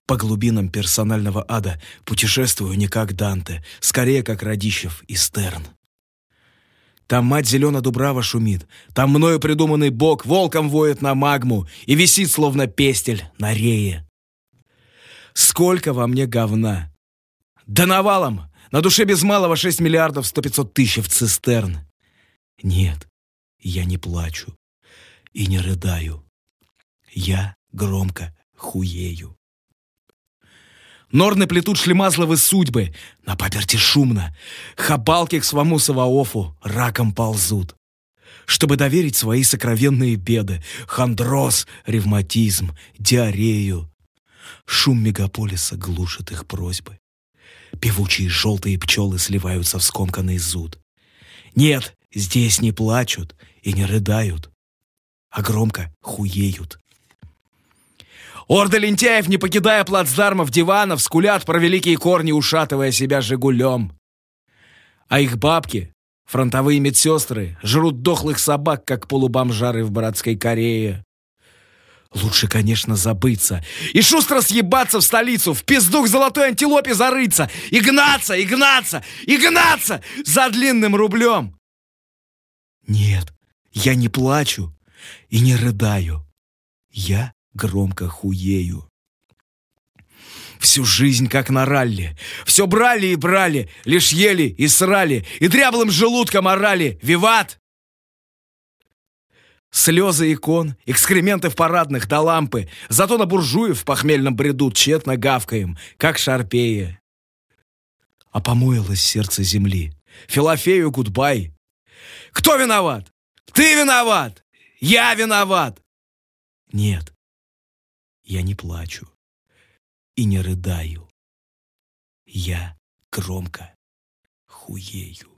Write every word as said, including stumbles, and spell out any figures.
По глубинам персонального ада путешествую не как Данте, скорее как Радищев и Стерн. Там мать Зелена Дубрава шумит, там мною придуманный бог волком воет на магму и висит, словно пестель, на рее. Сколько во мне говна! Да навалом! На душе без малого шесть миллиардов сто пятьсот тысяч цистерн. Нет, я не плачу и не рыдаю. Я громко хуею. Норны плетут шлемазловы судьбы, на паперти шумно. Хабалки к своему Саваофу раком ползут. Чтобы доверить свои сокровенные беды, хондроз, ревматизм, диарею. Шум мегаполиса глушит их просьбы. Певучие желтые пчелы сливаются в скомканный зуд. Нет, здесь не плачут и не рыдают, а громко хуеют. Орда лентяев, не покидая плацдармов, диванов, скулят про великие корни, ушатывая себя жигулем. А их бабки, фронтовые медсестры, жрут дохлых собак, как полубомжары в братской Корее. Лучше, конечно, забыться и шустро съебаться в столицу, в пизду к золотой антилопе зарыться и гнаться, и гнаться, и гнаться за длинным рублем. Нет, я не плачу и не рыдаю. Я громко хуею. Всю жизнь как на ралли. Все брали и брали, лишь ели и срали, и дряблым желудком орали «Виват!». Слезы икон, экскременты в парадных до лампы, зато на буржуев в похмельном бреду тщетно гавкаем, как шарпея. А помоилось сердце земли. Филофею гудбай. Кто виноват? Ты виноват! Я виноват! Нет, я не плачу и не рыдаю. Я громко хуею.